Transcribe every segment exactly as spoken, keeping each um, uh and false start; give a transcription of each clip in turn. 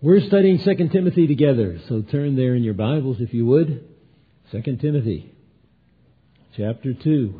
We're studying Second Timothy together, so turn there in your Bibles if you would. Second Timothy, chapter two.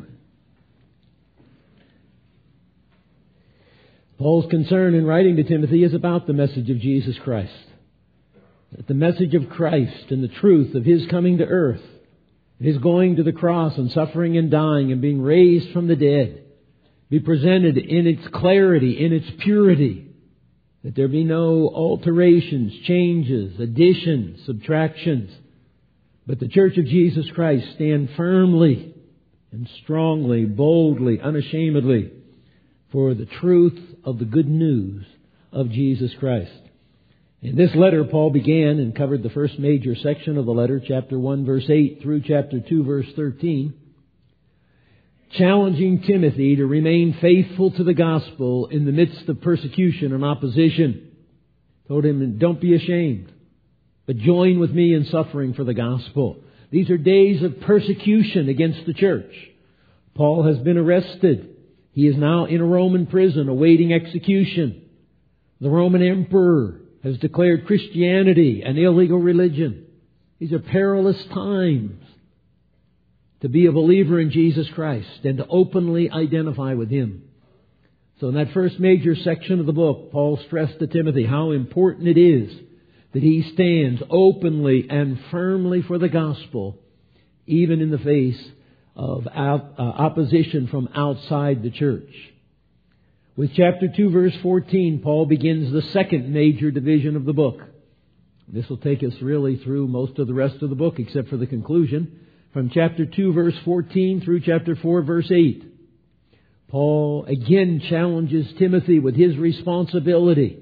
Paul's concern in writing to Timothy is about the message of Jesus Christ. That the message of Christ and the truth of His coming to earth, His going to the cross and suffering and dying and being raised from the dead, be presented in its clarity, in its purity. That there be no alterations, changes, additions, subtractions. But the Church of Jesus Christ stand firmly and strongly, boldly, unashamedly for the truth of the good news of Jesus Christ. In this letter, Paul began and covered the first major section of the letter, chapter one, verse eight, through chapter two, verse thirteen, challenging Timothy to remain faithful to the gospel in the midst of persecution and opposition. Told him, don't be ashamed, but join with me in suffering for the gospel. These are days of persecution against the church. Paul has been arrested. He is now in a Roman prison awaiting execution. The Roman emperor has declared Christianity an illegal religion. These are perilous times to be a believer in Jesus Christ and to openly identify with Him. So in that first major section of the book, Paul stressed to Timothy how important it is that he stands openly and firmly for the gospel, even in the face of opposition from outside the church. With chapter two, verse fourteen, Paul begins the second major division of the book. This will take us really through most of the rest of the book, except for the conclusion. From chapter two, verse fourteen through chapter four, verse eight, Paul again challenges Timothy with his responsibility.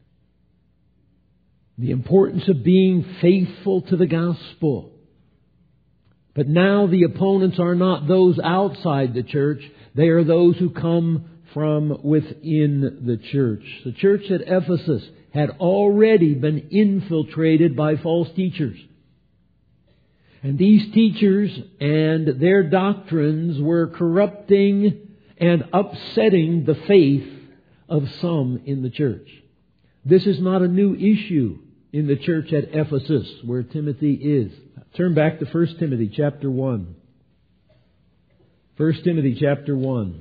The importance of being faithful to the gospel. But now the opponents are not those outside the church. They are those who come from within the church. The church at Ephesus had already been infiltrated by false teachers. And these teachers and their doctrines were corrupting and upsetting the faith of some in the church. This is not a new issue in the church at Ephesus where Timothy is. Turn back to First Timothy chapter one. First Timothy chapter one.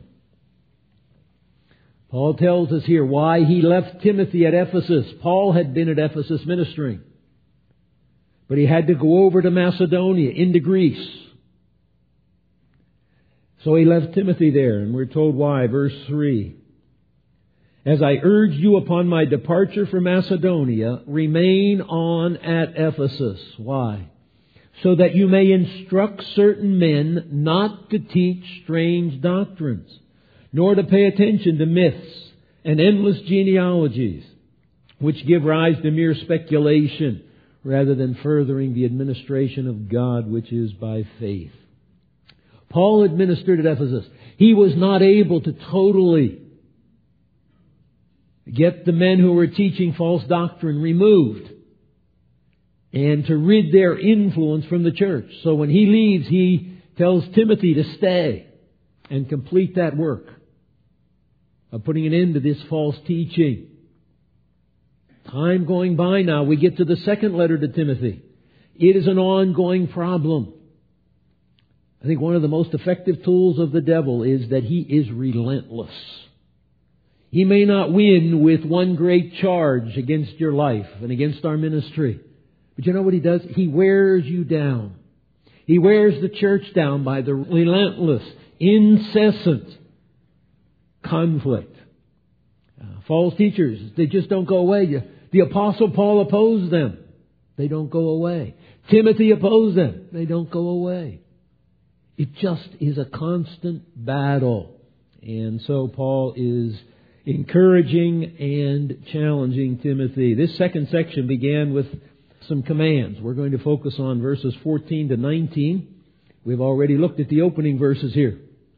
Paul tells us here why he left Timothy at Ephesus. Paul had been at Ephesus ministering. But he had to go over to Macedonia, into Greece. So he left Timothy there, and we're told why. Verse three. As I urge you upon my departure from Macedonia, remain on at Ephesus. Why? So that you may instruct certain men not to teach strange doctrines, nor to pay attention to myths and endless genealogies, which give rise to mere speculation, rather than furthering the administration of God, which is by faith. Paul administered at Ephesus. He was not able to totally get the men who were teaching false doctrine removed and to rid their influence from the church. So when he leaves, he tells Timothy to stay and complete that work of putting an end to this false teaching. Time going by now, we get to the second letter to Timothy. It is an ongoing problem. I think one of the most effective tools of the devil is that he is relentless. He may not win with one great charge against your life and against our ministry. But you know what he does? He wears you down. He wears the church down by the relentless, incessant conflict. Uh, false teachers, they just don't go away. The Apostle Paul opposed them. They don't go away. Timothy opposed them. They don't go away. It just is a constant battle. And so Paul is encouraging and challenging Timothy. This second section began with some commands. We're going to focus on verses fourteen to nineteen. We've already looked at the opening verses here.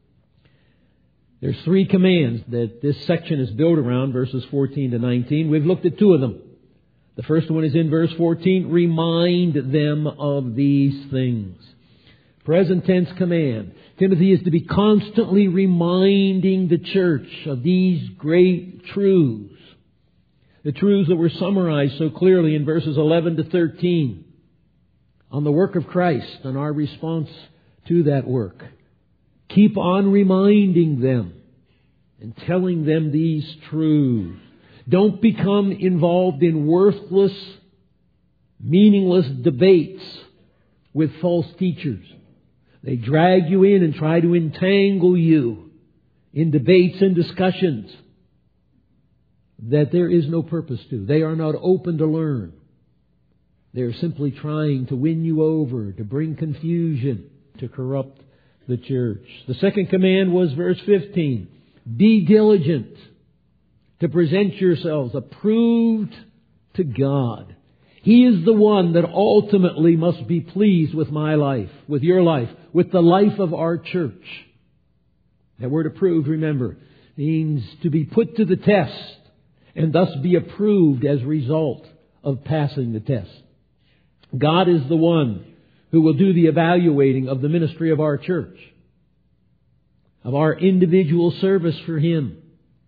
There's three commands that this section is built around, verses fourteen to nineteen. We've looked at two of them. The first one is in verse fourteen. Remind them of these things. Present tense command. Timothy is to be constantly reminding the church of these great truths. The truths that were summarized so clearly in verses eleven to thirteen on the work of Christ and our response to that work. Keep on reminding them and telling them these truths. Don't become involved in worthless, meaningless debates with false teachers. They drag you in and try to entangle you in debates and discussions that there is no purpose to. They are not open to learn. They are simply trying to win you over, to bring confusion, to corrupt the church. The second command was verse fifteen. Be diligent to present yourselves approved to God. He is the one that ultimately must be pleased with my life, with your life, with the life of our church. That word approved, remember, means to be put to the test and thus be approved as a result of passing the test. God is the one who will do the evaluating of the ministry of our church, of our individual service for Him.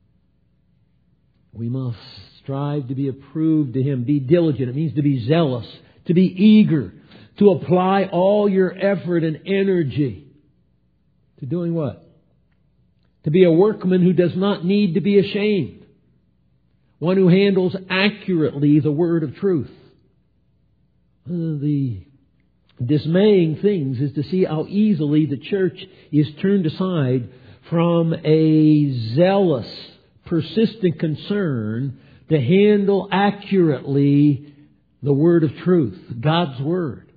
We must strive to be approved to Him. Be diligent. It means to be zealous, to be eager, to apply all your effort and energy to doing what? To be a workman who does not need to be ashamed. One who handles accurately the word of truth. Uh, the dismaying things is to see how easily the church is turned aside from a zealous, persistent concern to handle accurately the word of truth, God's word.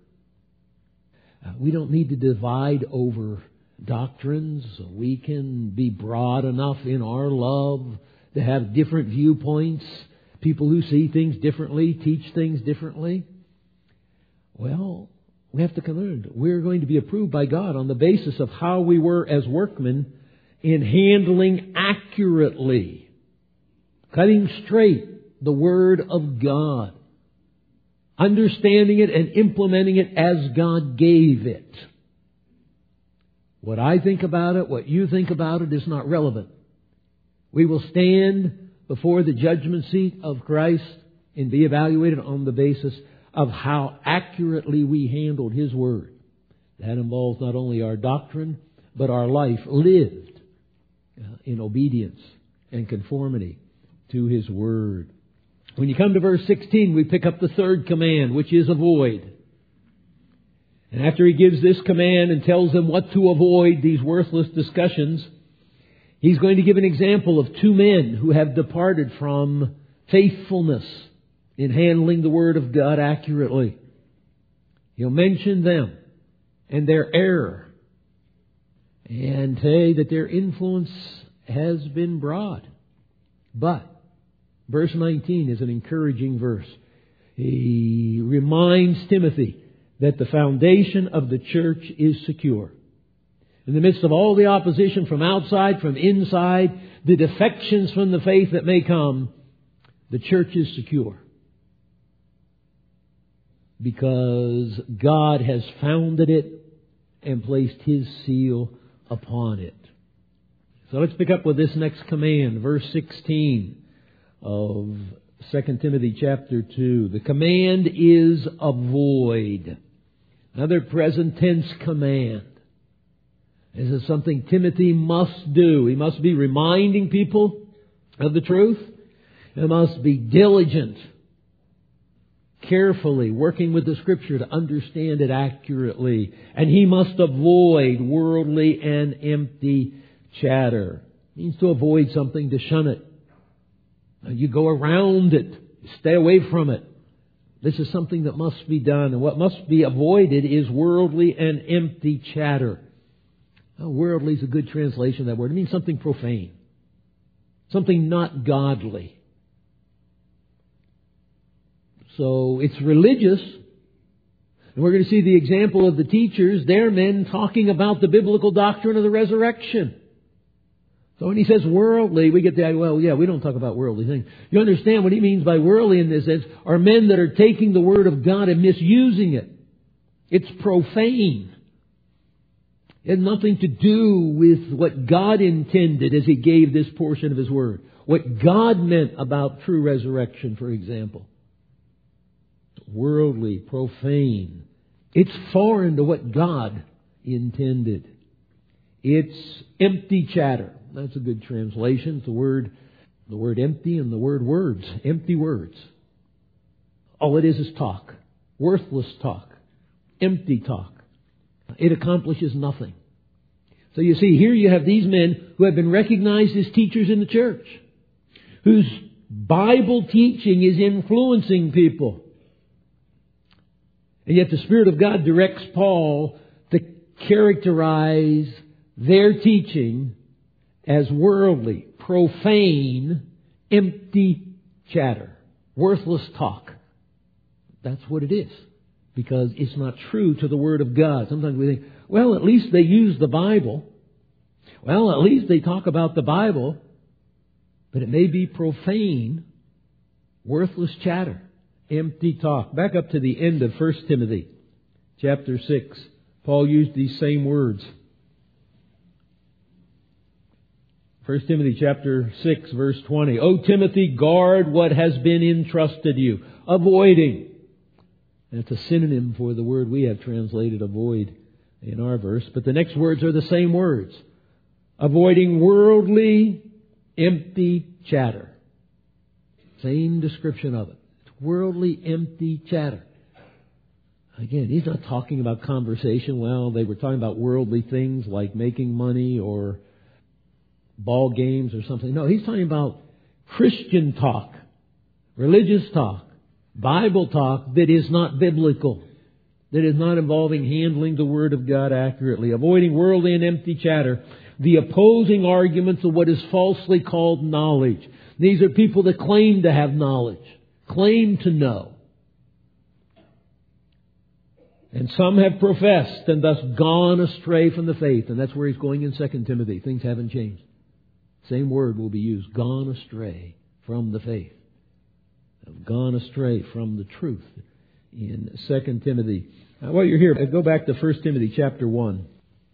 Uh, we don't need to divide over doctrines. We can be broad enough in our love to have different viewpoints. People who see things differently, teach things differently. Well, we have to conclude we're going to be approved by God on the basis of how we were as workmen in handling accurately, cutting straight the Word of God, understanding it and implementing it as God gave it. What I think about it, what you think about it is not relevant. We will stand before the judgment seat of Christ and be evaluated on the basis of how accurately we handled His Word. That involves not only our doctrine, but our life lived in obedience and conformity to His Word. When you come to verse sixteen, we pick up the third command, which is avoid. And after he gives this command and tells them what to avoid, these worthless discussions, he's going to give an example of two men who have departed from faithfulness in handling the Word of God accurately. He'll mention them and their error and say that their influence has been broad. But verse nineteen is an encouraging verse. He reminds Timothy that the foundation of the church is secure. In the midst of all the opposition from outside, from inside, the defections from the faith that may come, the church is secure. Because God has founded it and placed His seal upon it. So let's pick up with this next command, verse sixteen of Second Timothy chapter two. The command is avoid. Another present tense command. This is something Timothy must do. He must be reminding people of the truth. He must be diligent, carefully working with the Scripture to understand it accurately. And he must avoid worldly and empty chatter. It means to avoid something, to shun it. You go around it. Stay away from it. This is something that must be done. And what must be avoided is worldly and empty chatter. Now, worldly is a good translation of that word. It means something profane. Something not godly. So it's religious. And we're going to see the example of the teachers. They're men talking about the biblical doctrine of the resurrection. So when he says worldly, we get the idea, well, yeah, we don't talk about worldly things. You understand what he means by worldly in this sense are men that are taking the Word of God and misusing it. It's profane. It had nothing to do with what God intended as He gave this portion of His Word. What God meant about true resurrection, for example. Worldly, profane. It's foreign to what God intended. It's empty chatter. That's a good translation. It's the word, the word empty and the word words. Empty words. All it is is talk. Worthless talk. Empty talk. It accomplishes nothing. So you see, here you have these men who have been recognized as teachers in the church, whose Bible teaching is influencing people. And yet the Spirit of God directs Paul to characterize their teaching as worldly, profane, empty chatter, worthless talk. That's what it is. Because it's not true to the Word of God. Sometimes we think, well, at least they use the Bible. Well, at least they talk about the Bible. But it may be profane, worthless chatter, empty talk. Back up to the end of First Timothy chapter six. Paul used these same words. First Timothy chapter six, verse twenty. O Timothy, guard what has been entrusted you. Avoiding. That's a synonym for the word we have translated avoid in our verse. But the next words are the same words. Avoiding worldly, empty chatter. Same description of it. It's worldly, empty chatter. Again, he's not talking about conversation. Well, they were talking about worldly things like making money or ball games or something. No, he's talking about Christian talk, religious talk. Bible talk that is not biblical, that is not involving handling the Word of God accurately, avoiding worldly and empty chatter, the opposing arguments of what is falsely called knowledge. These are people that claim to have knowledge, claim to know. And some have professed and thus gone astray from the faith. And that's where he's going in Second Timothy. Things haven't changed. Same word will be used, gone astray from the faith. Have gone astray from the truth in Second Timothy. Now, while you're here, go back to First Timothy chapter one.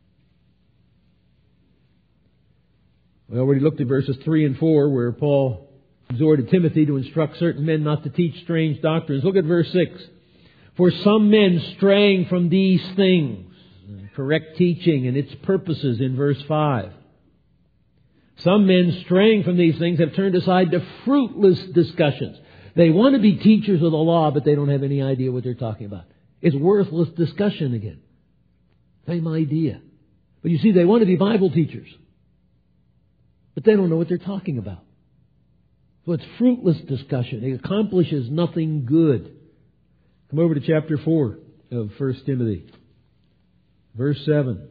We already looked at verses three and four where Paul exhorted Timothy to instruct certain men not to teach strange doctrines. Look at verse six. For some men straying from these things, correct teaching and its purposes in verse five. Some men straying from these things have turned aside to fruitless discussions. They want to be teachers of the law, but they don't have any idea what they're talking about. It's worthless discussion again. Same idea. But you see, they want to be Bible teachers, but they don't know what they're talking about. So it's fruitless discussion. It accomplishes nothing good. Come over to chapter four of First Timothy, verse seven.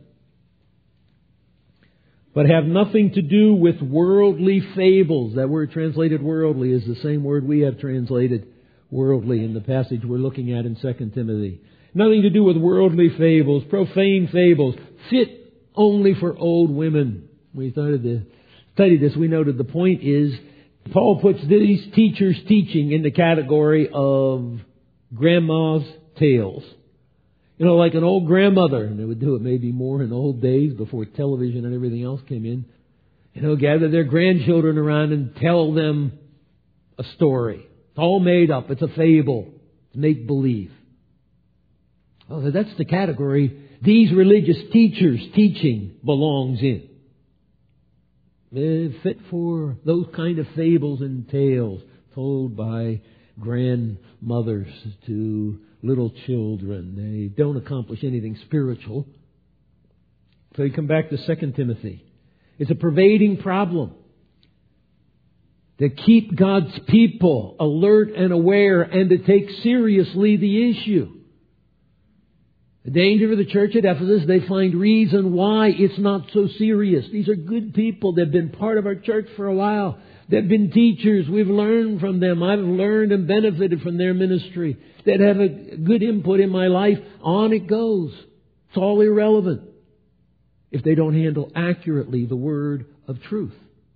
But have nothing to do with worldly fables. That word translated worldly is the same word we have translated worldly in the passage we're looking at in Second Timothy. Nothing to do with worldly fables, profane fables, fit only for old women. We started to study this. We noted the point is Paul puts these teachers' teaching in the category of grandma's tales. You know, like an old grandmother, and they would do it maybe more in the old days before television and everything else came in. You know, gather their grandchildren around and tell them a story. It's all made up. It's a fable. It's make-believe. Well, that's the category these religious teachers' teaching belongs in. They're fit for those kind of fables and tales told by grandmothers to little children. They don't accomplish anything spiritual. So you come back to Second Timothy. It's a pervading problem. To keep God's people alert and aware and to take seriously the issue. The danger of the church at Ephesus, they find reason why it's not so serious. These are good people. They've been part of our church for a while. They've been teachers. We've learned from them. I've learned and benefited from their ministry. They'd have a good input in my life. On it goes. It's all irrelevant if they don't handle accurately the word of truth.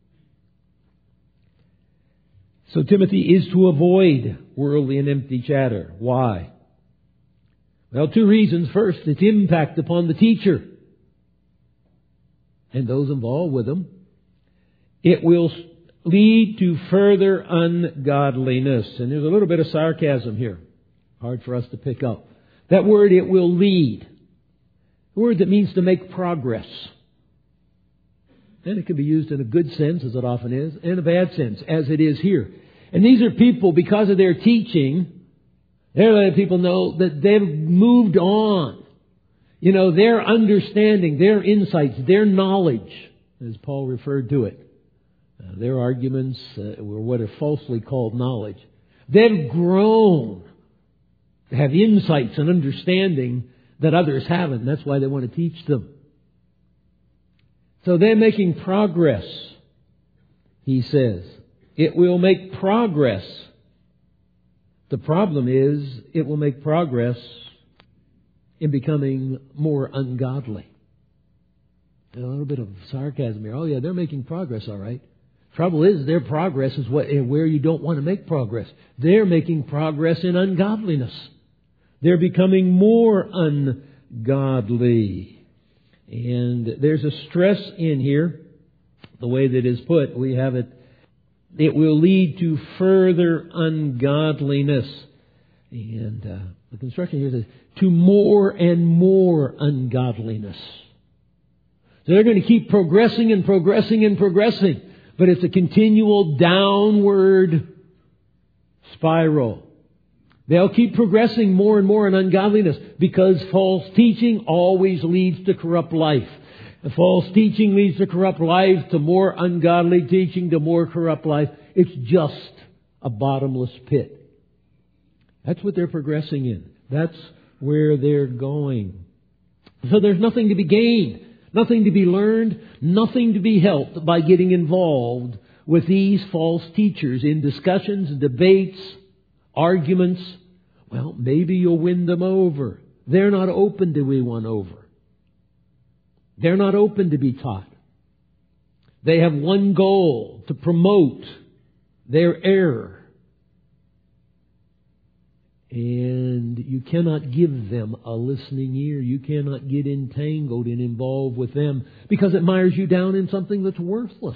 So Timothy is to avoid worldly and empty chatter. Why? Well, two reasons. First, its impact upon the teacher. and those involved with them. It will lead to further ungodliness. And there's a little bit of sarcasm here. Hard for us to pick up. That word, it will lead. A word that means to make progress. And it can be used in a good sense, as it often is, and a bad sense, as it is here. And these are people, because of their teaching, they're letting people know that they've moved on. You know, their understanding, their insights, their knowledge, as Paul referred to it. Uh, their arguments uh, were what are falsely called knowledge. They've grown to have insights and understanding that others haven't. That's why they want to teach them. So they're making progress, he says. It will make progress. The problem is, it will make progress in becoming more ungodly. A little bit of sarcasm here. Oh yeah, they're making progress, all right. Trouble is, their progress is what, where you don't want to make progress. They're making progress in ungodliness. They're becoming more ungodly. And there's a stress in here, the way that is put. We have it, it will lead to further ungodliness. And uh, the construction here says, to more and more ungodliness. So they're going to keep progressing and progressing and progressing. But it's a continual downward spiral. They'll keep progressing more and more in ungodliness because false teaching always leads to corrupt life. The false teaching leads to corrupt life, to more ungodly teaching, to more corrupt life. It's just a bottomless pit. That's what they're progressing in. That's where they're going. So there's nothing to be gained, nothing to be learned, nothing to be helped by getting involved with these false teachers in discussions, debates, arguments. Well, maybe you'll win them over. They're not open to be won over. They're not open to be taught. They have one goal, to promote their error. And you cannot give them a listening ear. You cannot get entangled and involved with them because it mires you down in something that's worthless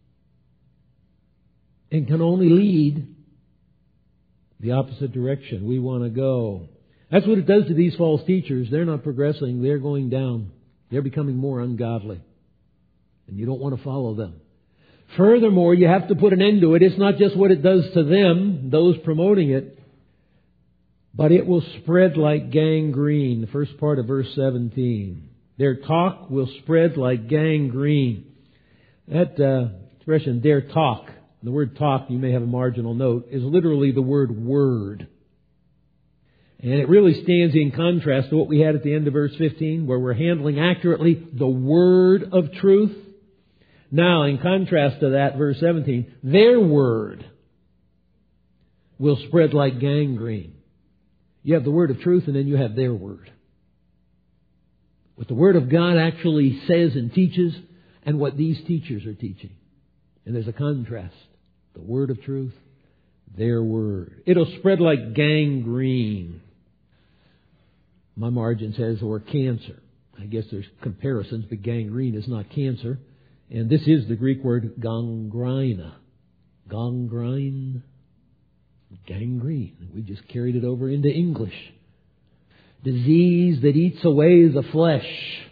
and can only lead the opposite direction we want to go. That's what it does to these false teachers. They're not progressing. They're going down. They're becoming more ungodly. And you don't want to follow them. Furthermore, you have to put an end to it. It's not just what it does to them, those promoting it, but it will spread like gangrene. The first part of verse seventeen. Their talk will spread like gangrene. That uh, expression, their talk, the word talk, you may have a marginal note, is literally the word word. And it really stands in contrast to what we had at the end of verse fifteen, where we're handling accurately the word of truth. Now, in contrast to that, verse seventeen, their word will spread like gangrene. You have the word of truth and then you have their word. What the Word of God actually says and teaches and what these teachers are teaching. And there's a contrast. The word of truth, their word. It'll spread like gangrene. My margin says, or cancer. I guess there's comparisons, but gangrene is not cancer. And this is the Greek word gangrena. Gangrene. Gangrene. We just carried it over into English. Disease that eats away the flesh.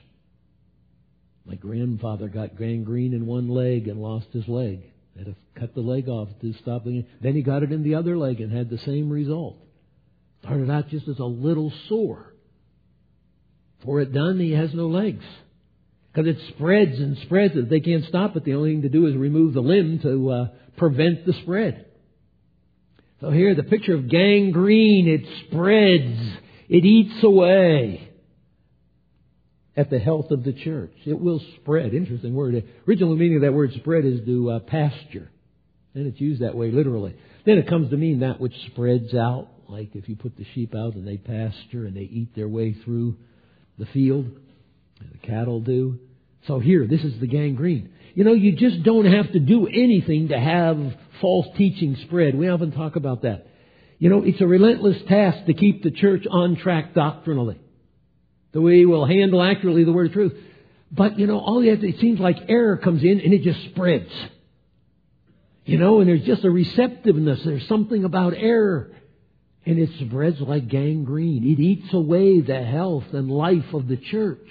My grandfather got gangrene in one leg and lost his leg. Had to cut the leg off to stop the... Then he got it in the other leg and had the same result. Started out just as a little sore. For it done, he has no legs. Because it spreads and spreads. If they can't stop it, the only thing to do is remove the limb to uh, prevent the spread. So here, the picture of gangrene, it spreads. It eats away at the health of the church. It will spread. Interesting word. The original meaning of that word spread is to uh, pasture. And it's used that way literally. Then it comes to mean that which spreads out. Like if you put the sheep out and they pasture and they eat their way through the field. The cattle do. So here, this is the gangrene. You know, you just don't have to do anything to have false teaching spread. We often talk about that. You know, it's a relentless task to keep the church on track doctrinally. So we will handle accurately the word of truth. But, you know, all you have to, it seems like error comes in and it just spreads. You know, and there's just a receptiveness. There's something about error. And it spreads like gangrene. It eats away the health and life of the church.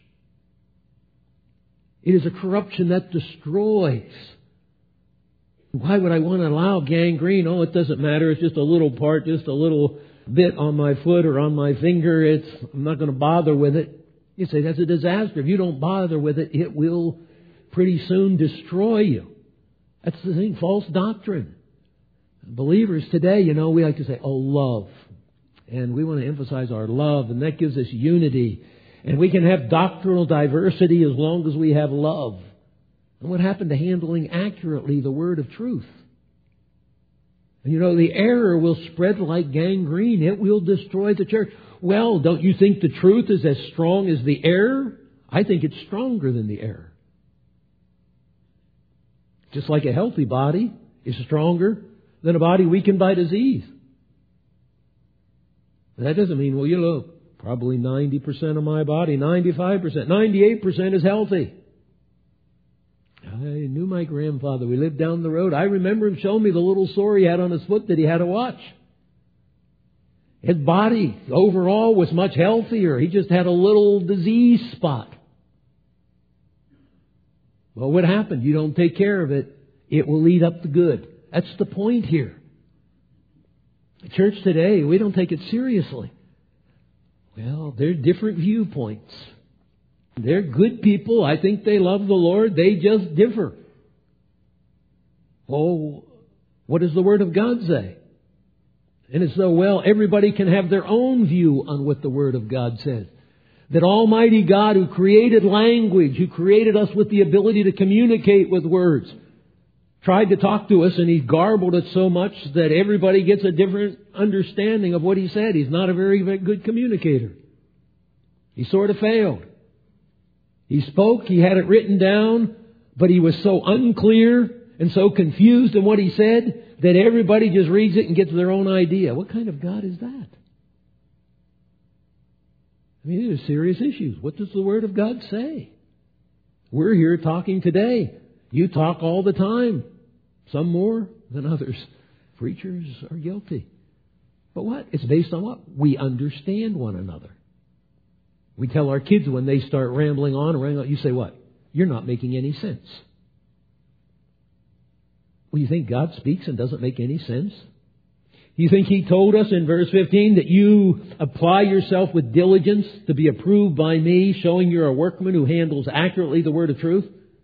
It is a corruption that destroys. Why would I want to allow gangrene? Oh, it doesn't matter. It's just a little part, just a little bit on my foot or on my finger. It's, I'm not going to bother with it. You say that's a disaster. If you don't bother with it, it will pretty soon destroy you. That's the thing, false doctrine. Believers today, you know, we like to say, oh, love. And we want to emphasize our love, and that gives us unity. And we can have doctrinal diversity as long as we have love. And what happened to handling accurately the word of truth? And you know, the error will spread like gangrene. It will destroy the church. Well, don't you think the truth is as strong as the error? I think it's stronger than the error. Just like a healthy body is stronger than a body weakened by disease. That doesn't mean, well, you know, probably ninety percent of my body, ninety-five percent, ninety-eight percent is healthy. I knew my grandfather. We lived down the road. I remember him showing me the little sore he had on his foot that he had to watch. His body overall was much healthier. He just had a little disease spot. Well, what happened? You don't take care of it, it will eat up the good. That's the point here. The church today, we don't take it seriously. Well, there are different viewpoints. They're good people. I think they love the Lord. They just differ. Oh, what does the Word of God say? And it's so, well, everybody can have their own view on what the Word of God says. That Almighty God, who created language, who created us with the ability to communicate with words, tried to talk to us, and He garbled it so much that everybody gets a different understanding of what He said. He's not a very, very good communicator. He sort of failed. He spoke, He had it written down, but He was so unclear and so confused in what He said that everybody just reads it and gets their own idea. What kind of God is that? I mean, these are serious issues. What does the Word of God say? We're here talking today. You talk all the time. Some more than others. Preachers are guilty. But what? It's based on what? We understand one another. We tell our kids when they start rambling on and rambling on, you say what? You're not making any sense. Well, you think God speaks and doesn't make any sense? You think He told us in verse fifteen that you apply yourself with diligence to be approved by me, showing you're a workman who handles accurately the word of truth?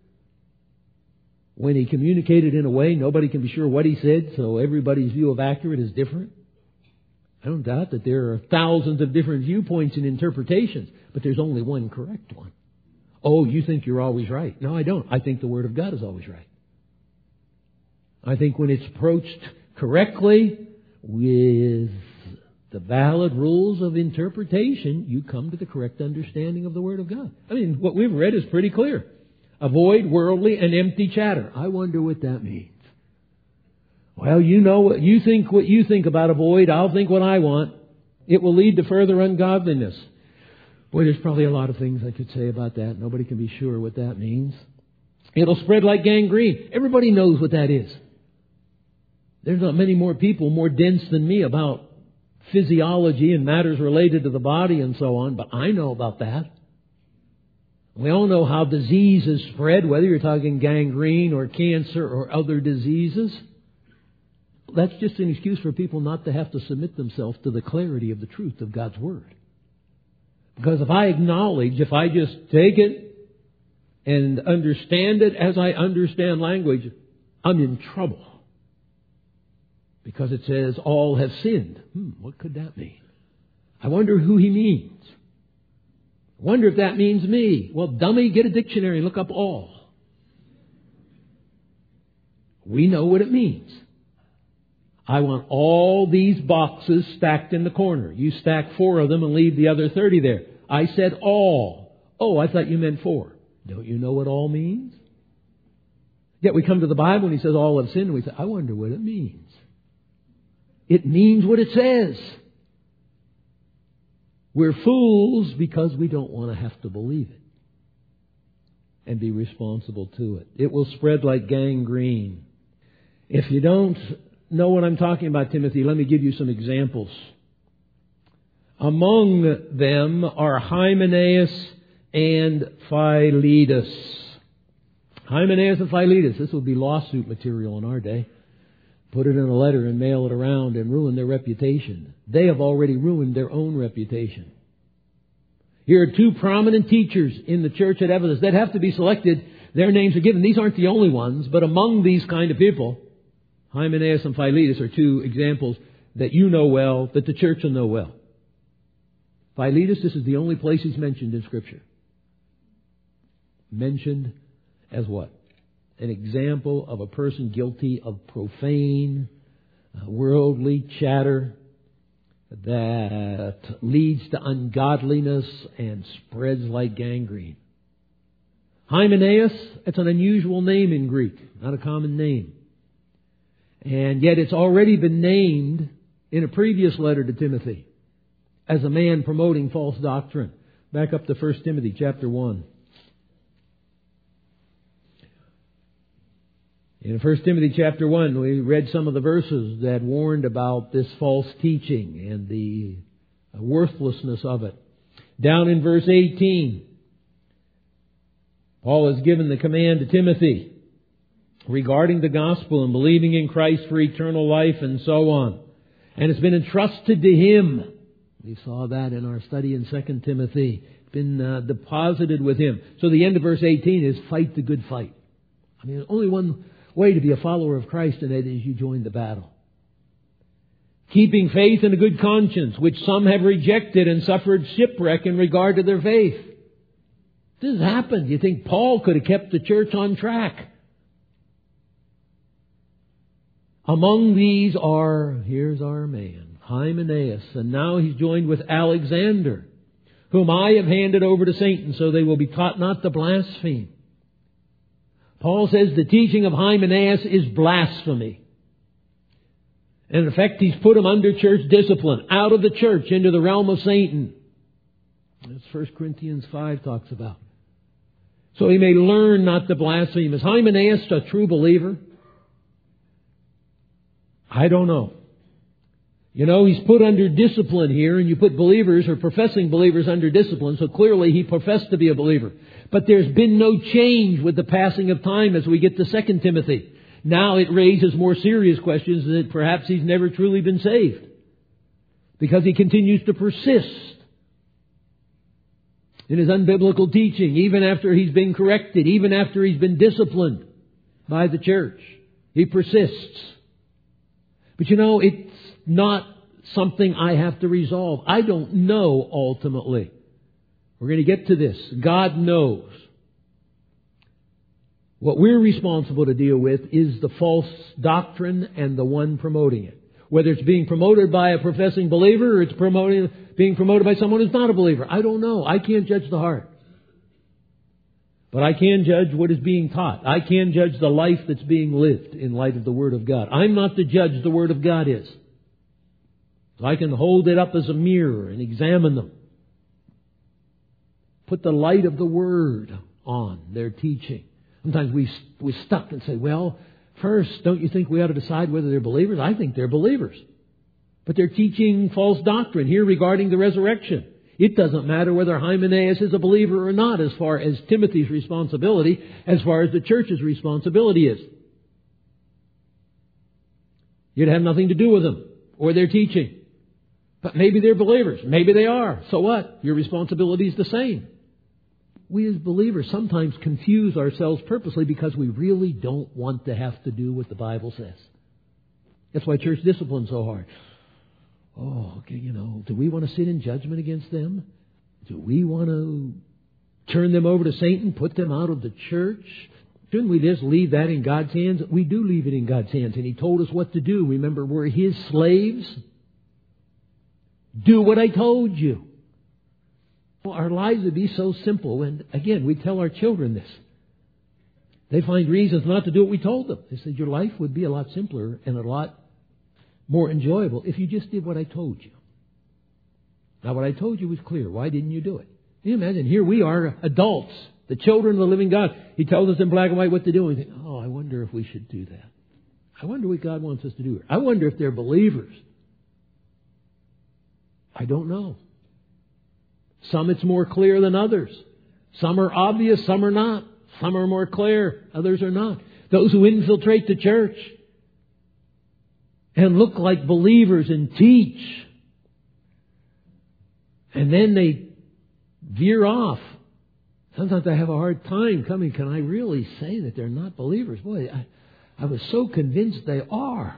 When He communicated in a way nobody can be sure what He said, so everybody's view of accurate is different. I don't doubt that there are thousands of different viewpoints and interpretations, but there's only one correct one. Oh, you think you're always right. No, I don't. I think the Word of God is always right. I think when it's approached correctly, with the valid rules of interpretation, you come to the correct understanding of the Word of God. I mean, what we've read is pretty clear. Avoid worldly and empty chatter. I wonder what that means. Well, you know what you think what you think about avoid, I'll think what I want. It will lead to further ungodliness. Boy, there's probably a lot of things I could say about that. Nobody can be sure what that means. It'll spread like gangrene. Everybody knows what that is. There's not many more people more dense than me about physiology and matters related to the body and so on, but I know about that. We all know how diseases spread, whether you're talking gangrene or cancer or other diseases. That's just an excuse for people not to have to submit themselves to the clarity of the truth of God's Word. Because if I acknowledge, if I just take it and understand it as I understand language, I'm in trouble. Because it says, all have sinned. Hmm, what could that mean? I wonder who He means. I wonder if that means me. Well, dummy, get a dictionary and look up all. We know what it means. I want all these boxes stacked in the corner. You stack four of them and leave the other thirty there. I said all. Oh, I thought you meant four. Don't you know what all means? Yet we come to the Bible and He says all have sinned, and we say, I wonder what it means. It means what it says. We're fools because we don't want to have to believe it. and be responsible to it. It will spread like gangrene. If you don't know what I'm talking about, Timothy, let me give you some examples. Among them are Hymenaeus and Philetus. Hymenaeus and Philetus. This will be lawsuit material in our day. Put it in a letter and mail it around and ruin their reputation. They have already ruined their own reputation. Here are two prominent teachers in the church at Ephesus that have to be selected. Their names are given. These aren't the only ones, but among these kind of people, Hymenaeus and Philetus are two examples that you know well, that the church will know well. Philetus, this is the only place he's mentioned in Scripture. Mentioned as what? An example of a person guilty of profane, uh, worldly chatter that leads to ungodliness and spreads like gangrene. Hymenaeus, it's an unusual name in Greek, not a common name. And yet it's already been named in a previous letter to Timothy as a man promoting false doctrine. Back up to First Timothy chapter one. In First Timothy chapter one, we read some of the verses that warned about this false teaching and the worthlessness of it. Down in verse eighteen, Paul has given the command to Timothy regarding the gospel and believing in Christ for eternal life and so on. And it's been entrusted to him. We saw that in our study in Second Timothy. It's been uh, deposited with him. So the end of verse eighteen is fight the good fight. I mean, there's only one way to be a follower of Christ, and that is you join the battle. Keeping faith and a good conscience, which some have rejected and suffered shipwreck in regard to their faith. This has happened. You think Paul could have kept the church on track? Among these are, here's our man, Hymenaeus, and now he's joined with Alexander, whom I have handed over to Satan, so they will be taught not to blaspheme. Paul says the teaching of Hymenaeus is blasphemy. And in effect, he's put him under church discipline, out of the church into the realm of Satan. That's First Corinthians five talks about. So he may learn not to blaspheme. Is Hymenaeus a true believer? I don't know. You know, he's put under discipline here, and you put believers or professing believers under discipline, so clearly he professed to be a believer. But there's been no change with the passing of time as we get to Second Timothy. Now it raises more serious questions that perhaps he's never truly been saved, because he continues to persist in his unbiblical teaching, even after he's been corrected, even after he's been disciplined by the church. He persists. But you know, it's not something I have to resolve. I don't know ultimately. We're going to get to this. God knows. What we're responsible to deal with is the false doctrine and the one promoting it. Whether it's being promoted by a professing believer or it's promoting, being promoted by someone who's not a believer. I don't know. I can't judge the heart. But I can judge what is being taught. I can judge the life that's being lived in light of the Word of God. I'm not the judge, the Word of God is. So I can hold it up as a mirror and examine them. Put the light of the Word on their teaching. Sometimes we, we're stuck and say, well, first, don't you think we ought to decide whether they're believers? I think they're believers. But they're teaching false doctrine here regarding the resurrection. It doesn't matter whether Hymenaeus is a believer or not as far as Timothy's responsibility, as far as the church's responsibility is. You'd have nothing to do with them or their teaching. But maybe they're believers. Maybe they are. So what? Your responsibility is the same. We as believers sometimes confuse ourselves purposely because we really don't want to have to do what the Bible says. That's why church discipline's so hard. Oh, okay, you know, do we want to sit in judgment against them? Do we want to turn them over to Satan, put them out of the church? Shouldn't we just leave that in God's hands? We do leave it in God's hands, and He told us what to do. Remember, we're His slaves. Do what I told you. Well, our lives would be so simple, and again, we tell our children this. They find reasons not to do what we told them. They said, your life would be a lot simpler and a lot more enjoyable if you just did what I told you. Now, what I told you was clear. Why didn't you do it? Can you imagine? Here we are, adults, the children of the living God. He tells us in black and white what to do. And we think, oh, I wonder if we should do that. I wonder what God wants us to do. I wonder if they're believers. I don't know. Some it's more clear than others. Some are obvious, some are not. Some are more clear, others are not. Those who infiltrate the church and look like believers and teach, and then they veer off. Sometimes I have a hard time coming, can I really say that they're not believers? Boy, I, I was so convinced they are.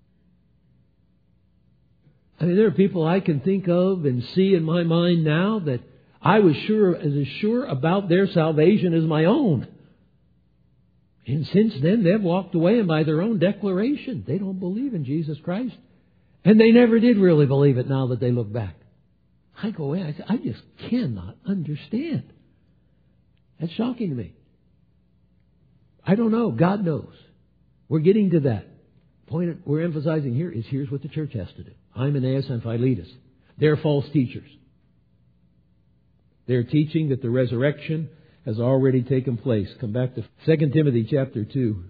I mean, there are people I can think of and see in my mind now that I was sure, as sure about their salvation as my own. And since then, they've walked away, and by their own declaration, they don't believe in Jesus Christ. And they never did really believe it now that they look back. I go away, I say, I just cannot understand. That's shocking to me. I don't know. God knows. We're getting to that. Point we're emphasizing here is here's what the church has to do. Hymenaeus and Philetus. They're false teachers. They're teaching that the resurrection has already taken place. Come back to Second Timothy chapter two.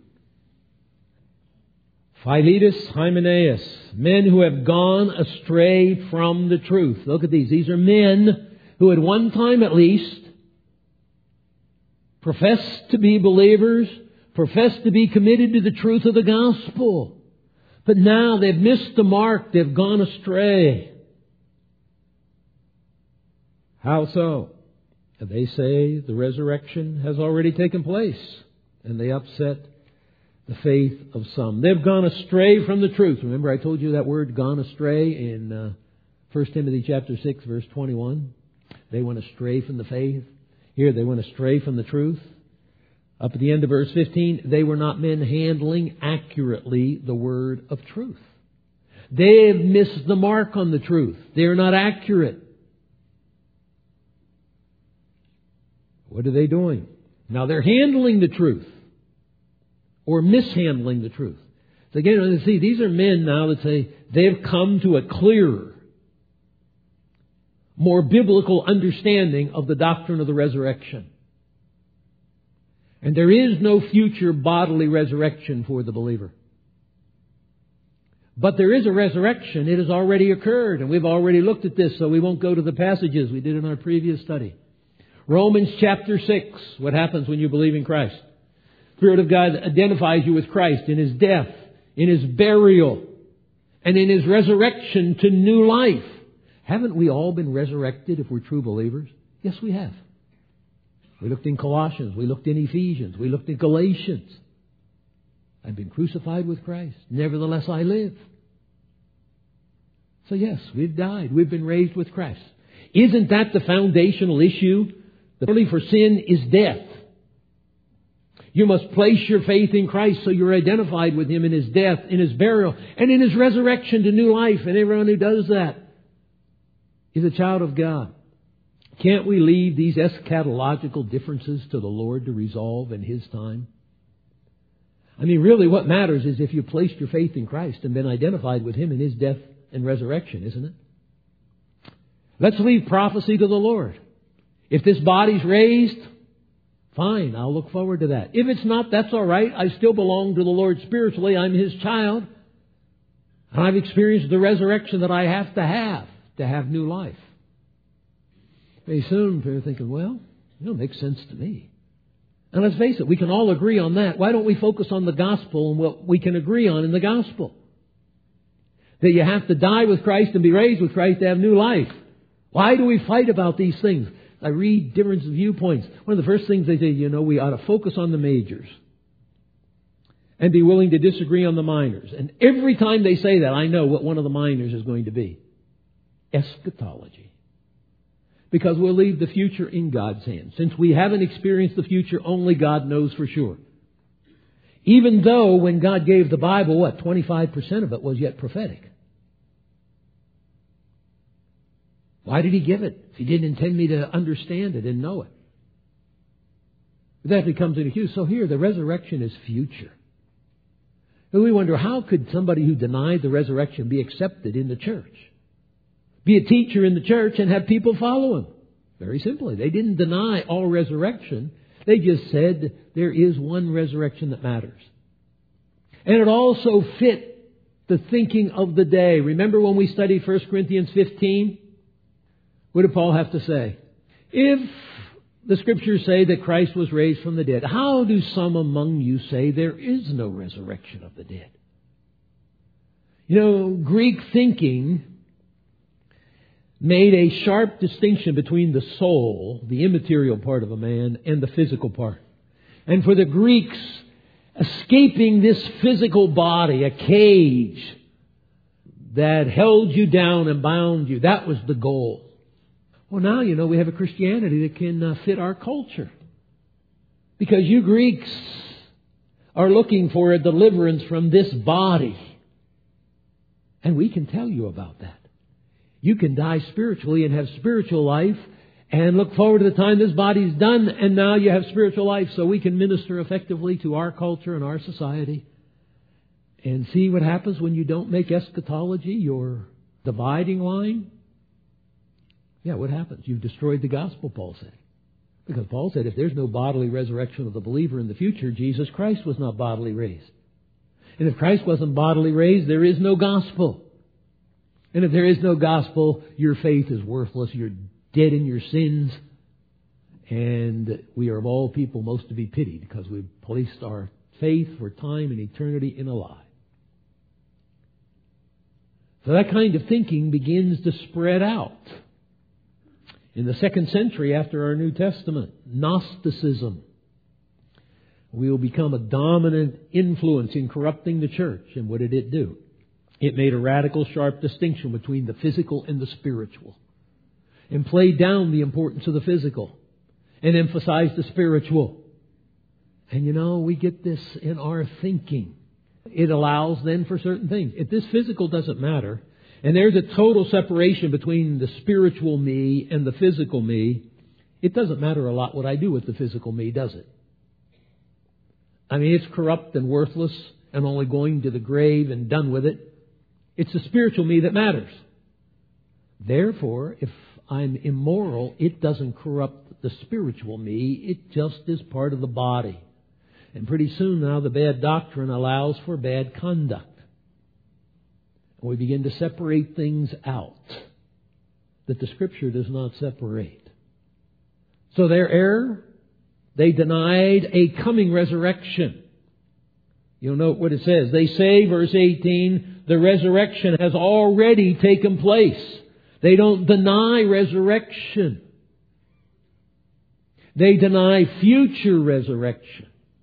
Philetus, Hymenaeus, men who have gone astray from the truth. Look at these. These are men who at one time at least professed to be believers, professed to be committed to the truth of the gospel. But now they've missed the mark. They've gone astray. How so? They say the resurrection has already taken place, and they upset the faith of some. They've gone astray from the truth. Remember I told you that word, gone astray, in uh, First Timothy chapter six, verse twenty-one. They went astray from the faith. Here they went astray from the truth. Up at the end of verse fifteen, they were not men handling accurately the word of truth. They have missed the mark on the truth. They are not accurate. What are they doing? Now they're handling the truth or mishandling the truth. So again, you see, these are men now that say they've come to a clearer, more biblical understanding of the doctrine of the resurrection. And there is no future bodily resurrection for the believer. But there is a resurrection. It has already occurred, and we've already looked at this, so we won't go to the passages we did in our previous study. Romans chapter six, what happens when you believe in Christ? The Spirit of God identifies you with Christ in His death, in His burial, and in His resurrection to new life. Haven't we all been resurrected if we're true believers? Yes, we have. We looked in Colossians, we looked in Ephesians, we looked in Galatians. I've been crucified with Christ. Nevertheless, I live. So yes, we've died. We've been raised with Christ. Isn't that the foundational issue? The penalty for sin is death. You must place your faith in Christ so you're identified with Him in His death, in His burial, and in His resurrection to new life. And everyone who does that is a child of God. Can't we leave these eschatological differences to the Lord to resolve in His time? I mean, really what matters is if you placed your faith in Christ and been identified with Him in His death and resurrection, isn't it? Let's leave prophecy to the Lord. If this body's raised, fine, I'll look forward to that. If it's not, that's all right. I still belong to the Lord spiritually. I'm His child. And I've experienced the resurrection that I have to have to have new life. Very soon, you're thinking, well, it makes sense to me. And let's face it, we can all agree on that. Why don't we focus on the gospel and what we can agree on in the gospel? That you have to die with Christ and be raised with Christ to have new life. Why do we fight about these things? I read different viewpoints. One of the first things they say, you know, we ought to focus on the majors and be willing to disagree on the minors. And every time they say that, I know what one of the minors is going to be. Eschatology. Because we'll leave the future in God's hands. Since we haven't experienced the future, only God knows for sure. Even though when God gave the Bible, what, twenty-five percent of it was yet prophetic. Why did He give it if He didn't intend me to understand it and know it? But that becomes an accuse. So here, the resurrection is future. And we wonder, how could somebody who denied the resurrection be accepted in the church? Be a teacher in the church and have people follow him? Very simply. They didn't deny all resurrection. They just said there is one resurrection that matters. And it also fit the thinking of the day. Remember when we studied First Corinthians fifteen? What did Paul have to say? If the Scriptures say that Christ was raised from the dead, how do some among you say there is no resurrection of the dead? You know, Greek thinking made a sharp distinction between the soul, the immaterial part of a man, and the physical part. And for the Greeks, escaping this physical body, a cage that held you down and bound you, that was the goal. Well, now, you know, we have a Christianity that can uh, fit our culture. Because you Greeks are looking for a deliverance from this body. And we can tell you about that. You can die spiritually and have spiritual life and look forward to the time this body's done, and now you have spiritual life, so we can minister effectively to our culture and our society. And see what happens when you don't make eschatology your dividing line? Yeah, what happens? You've destroyed the gospel, Paul said. Because Paul said if there's no bodily resurrection of the believer in the future, Jesus Christ was not bodily raised. And if Christ wasn't bodily raised, there is no gospel. And if there is no gospel, your faith is worthless. You're dead in your sins. And we are of all people most to be pitied because we've placed our faith for time and eternity in a lie. So that kind of thinking begins to spread out. In the second century after our New Testament, Gnosticism will become a dominant influence in corrupting the church. And what did it do? It made a radical, sharp distinction between the physical and the spiritual, and played down the importance of the physical and emphasized the spiritual. And you know, we get this in our thinking. It allows then for certain things. If this physical doesn't matter, and there's a total separation between the spiritual me and the physical me, it doesn't matter a lot what I do with the physical me, does it? I mean, it's corrupt and worthless and only going to the grave and done with it. It's the spiritual me that matters. Therefore, if I'm immoral, it doesn't corrupt the spiritual me. It just is part of the body. And pretty soon now the bad doctrine allows for bad conduct. And we begin to separate things out that the Scripture does not separate. So their error, they denied a coming resurrection. You'll note what it says. They say, verse eighteen, the resurrection has already taken place. They don't deny resurrection. They deny future resurrection.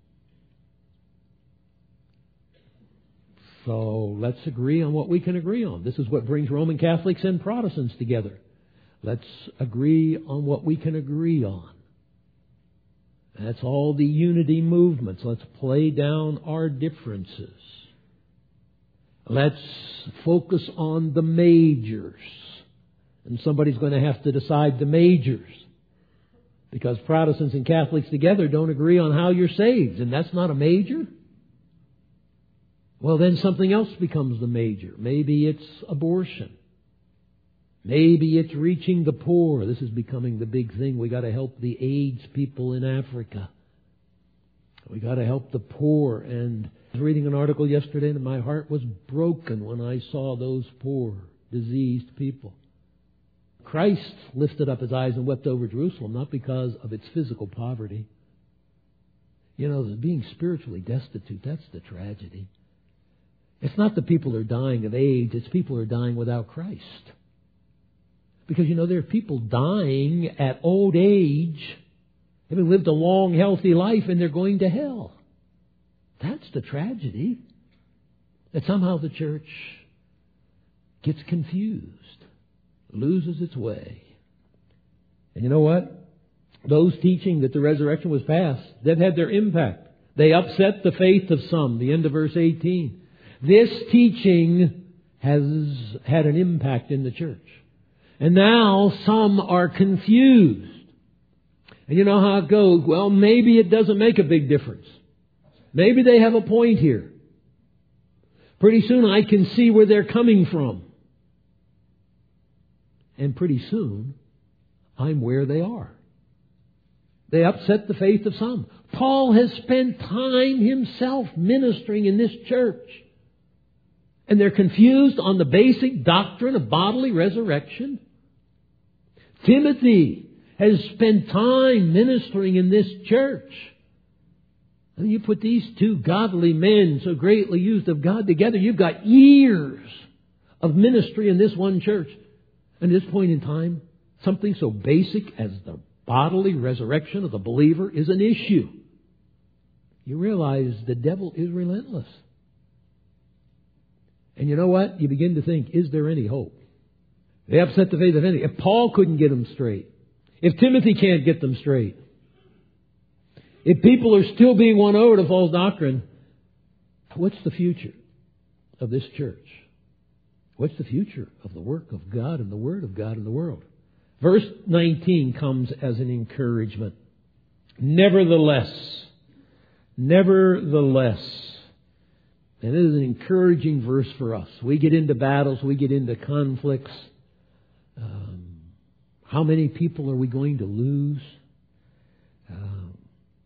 So let's agree on what we can agree on. This is what brings Roman Catholics and Protestants together. Let's agree on what we can agree on. That's all the unity movements. Let's play down our differences. Let's focus on the majors. And somebody's going to have to decide the majors. Because Protestants and Catholics together don't agree on how you're saved. And that's not a major. Well, then something else becomes the major. Maybe it's abortion. Maybe it's reaching the poor. This is becoming the big thing. We got to help the AIDS people in Africa. We got to help the poor. And I was reading an article yesterday and my heart was broken when I saw those poor, diseased people. Christ lifted up His eyes and wept over Jerusalem, not because of its physical poverty. You know, being spiritually destitute, that's the tragedy. It's not the people who are dying of AIDS, it's people who are dying without Christ. Because, you know, there are people dying at old age, having lived a long, healthy life, and they're going to hell. That's the tragedy. That somehow the church gets confused, loses its way. And you know what? Those teaching that the resurrection was past, they've had their impact. They upset the faith of some. The end of verse eighteen. This teaching has had an impact in the church. And now some are confused. And you know how it goes. Well, maybe it doesn't make a big difference. Maybe they have a point here. Pretty soon I can see where they're coming from. And pretty soon I'm where they are. They upset the faith of some. Paul has spent time himself ministering in this church. And they're confused on the basic doctrine of bodily resurrection. Timothy has spent time ministering in this church. And you put these two godly men, so greatly used of God, together, you've got years of ministry in this one church. And at this point in time, something so basic as the bodily resurrection of the believer is an issue. You realize the devil is relentless. And you know what? You begin to think, is there any hope? They upset the faith of any. If Paul couldn't get them straight, if Timothy can't get them straight, if people are still being won over to false doctrine, what's the future of this church? What's the future of the work of God and the Word of God in the world? Verse nineteen comes as an encouragement. Nevertheless, nevertheless, and it is an encouraging verse for us. We get into battles, we get into conflicts. Um, how many people are we going to lose? Um,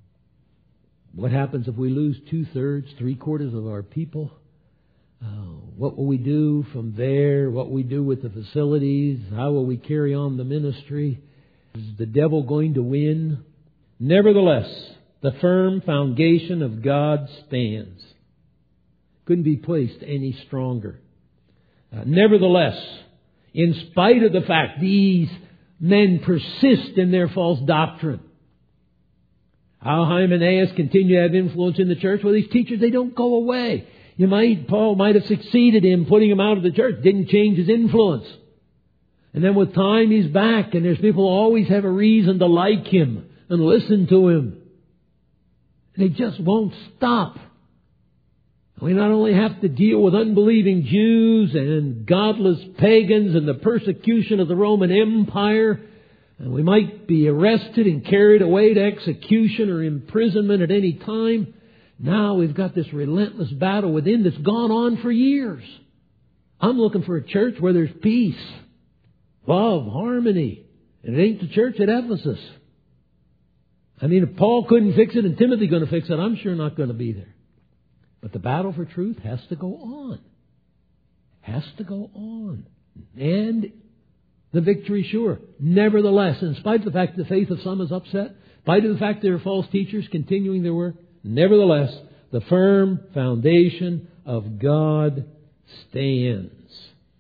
what happens if we lose two-thirds, three-quarters of our people? Uh, what will we do from there? What will we do with the facilities? How will we carry on the ministry? Is the devil going to win? Nevertheless, the firm foundation of God stands. Couldn't be placed any stronger. Uh, nevertheless, in spite of the fact these men persist in their false doctrine, how Hymenaeus continue to have influence in the church? Well, these teachers, they don't go away. You might, Paul might have succeeded in putting him out of the church. Didn't change his influence. And then with time he's back, and there's people who always have a reason to like him and listen to him. They just won't stop. We not only have to deal with unbelieving Jews and godless pagans and the persecution of the Roman Empire, and we might be arrested and carried away to execution or imprisonment at any time. Now we've got this relentless battle within that's gone on for years. I'm looking for a church where there's peace, love, harmony. And it ain't the church at Ephesus. I mean, if Paul couldn't fix it and Timothy going to fix it, I'm sure not going to be there. But the battle for truth has to go on. Has to go on. And the victory sure. Nevertheless, in spite of the fact that the faith of some is upset, in spite of the fact there are false teachers continuing their work, nevertheless, the firm foundation of God stands.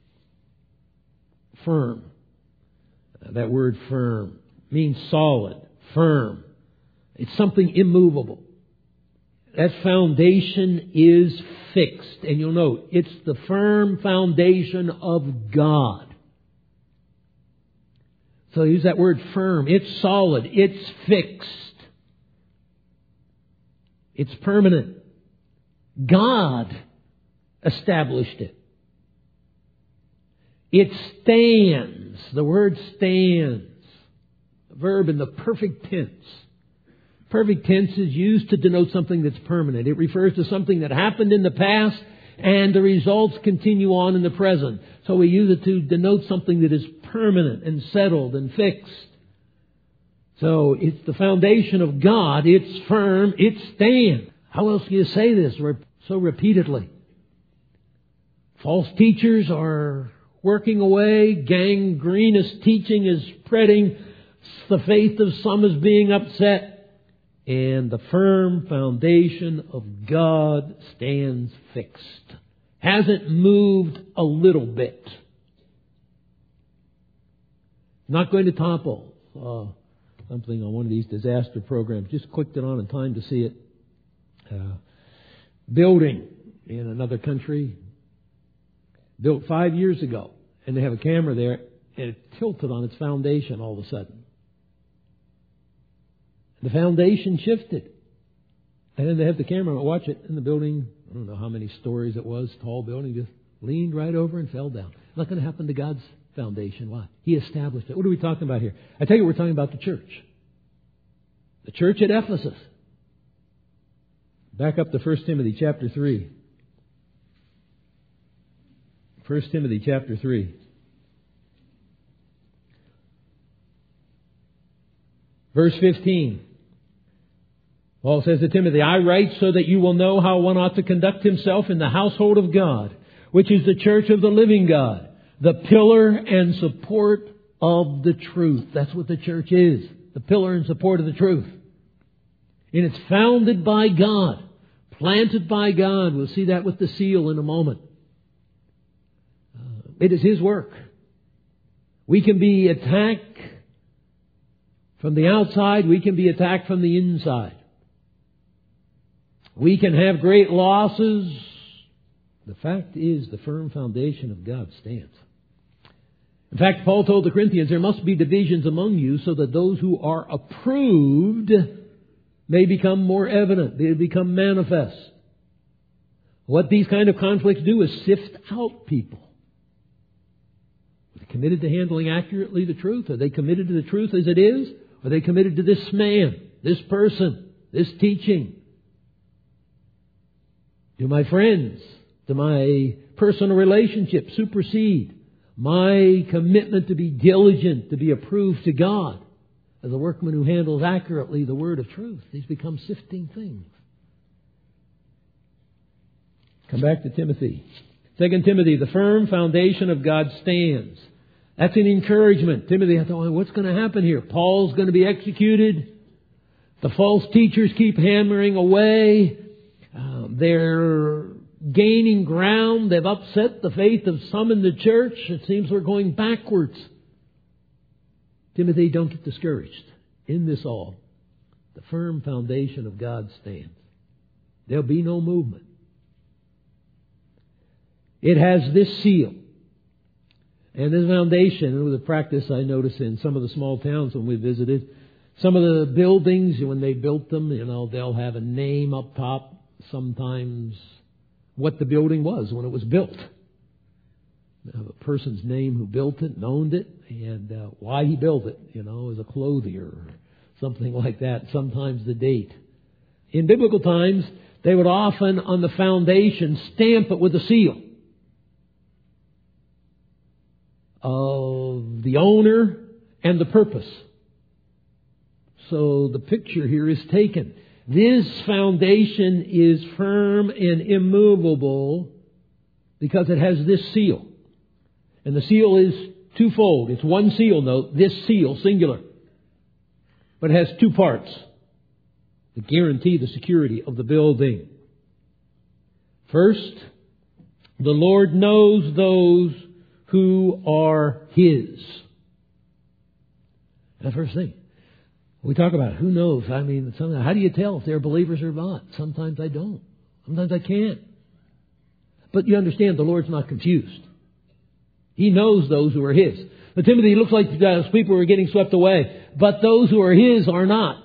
Firm. That word firm means solid, firm. It's something immovable. That foundation is fixed. And you'll note, it's the firm foundation of God. So use that word firm. It's solid. It's fixed. It's permanent. God established it. It stands. The word stands. A verb in the perfect tense. Perfect tense is used to denote something that's permanent. It refers to something that happened in the past and the results continue on in the present. So we use it to denote something that is permanent and settled and fixed. So it's the foundation of God. It's firm. It stands. How else do you say this so repeatedly? False teachers are working away. Gangrenous teaching is spreading. The faith of some is being upset. And the firm foundation of God stands fixed. Hasn't moved a little bit. Not going to topple. Uh, something on one of these disaster programs. Just clicked it on in time to see it. Uh, building in another country. Built five years ago. And they have a camera there. And it tilted on its foundation all of a sudden. The foundation shifted. And then they have the camera watch it, and the building, I don't know how many stories it was, tall building, just leaned right over and fell down. Not going to happen to God's foundation. Why? He established it. What are we talking about here? I tell you, we're talking about the church. The church at Ephesus. Back up to First Timothy chapter three. First Timothy chapter three. Verse fifteen. Paul says to Timothy, I write so that you will know how one ought to conduct himself in the household of God, which is the church of the living God, the pillar and support of the truth. That's what the church is, the pillar and support of the truth. And it's founded by God, planted by God. We'll see that with the seal in a moment. Uh, it is His work. We can be attacked from the outside. We can be attacked from the inside. We can have great losses. The fact is, the firm foundation of God stands. In fact, Paul told the Corinthians, there must be divisions among you so that those who are approved may become more evident. They become manifest. What these kind of conflicts do is sift out people. Are they committed to handling accurately the truth? Are they committed to the truth as it is? Are they committed to this man, this person, this teaching? Do my friends, do my personal relationships supersede my commitment to be diligent, to be approved to God as a workman who handles accurately the word of truth? These become sifting things. Come back to Timothy. Second Timothy, the firm foundation of God stands. That's an encouragement. Timothy, I thought, what's going to happen here? Paul's going to be executed. The false teachers keep hammering away. Uh, they're gaining ground. They've upset the faith of some in the church. It seems we're going backwards. Timothy, don't get discouraged. In this all, the firm foundation of God stands. There'll be no movement. It has this seal. And this foundation, and with the practice I noticed in some of the small towns when we visited, some of the buildings, when they built them, you know, they'll have a name up top, sometimes what the building was when it was built. A person's name who built it and owned it, and uh, why he built it, you know, as a clothier or something like that, sometimes the date. In biblical times, they would often, on the foundation, stamp it with a seal of the owner and the purpose. So the picture here is taken. This foundation is firm and immovable because it has this seal. And the seal is twofold. It's one seal, note, this seal, singular. But it has two parts that guarantee the security of the building. First, the Lord knows those who are His. That's the first thing. We talk about who knows. I mean, how do you tell if they're believers or not? Sometimes I don't. Sometimes I can't. But you understand, the Lord's not confused. He knows those who are His. But Timothy, it looks like those people are getting swept away. But those who are His are not.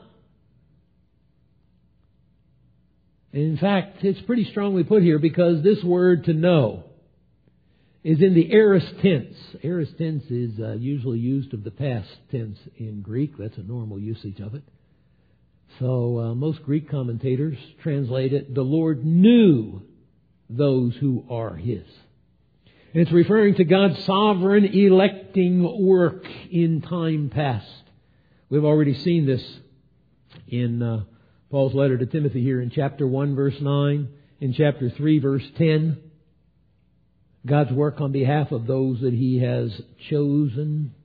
In fact, it's pretty strongly put here because this word to know is in the aorist tense. Aorist tense is uh, usually used of the past tense in Greek. That's a normal usage of it. So uh, most Greek commentators translate it, the Lord knew those who are His. And it's referring to God's sovereign electing work in time past. We've already seen this in uh, Paul's letter to Timothy here in chapter one, verse nine, in chapter three, verse ten. God's work on behalf of those that He has chosen.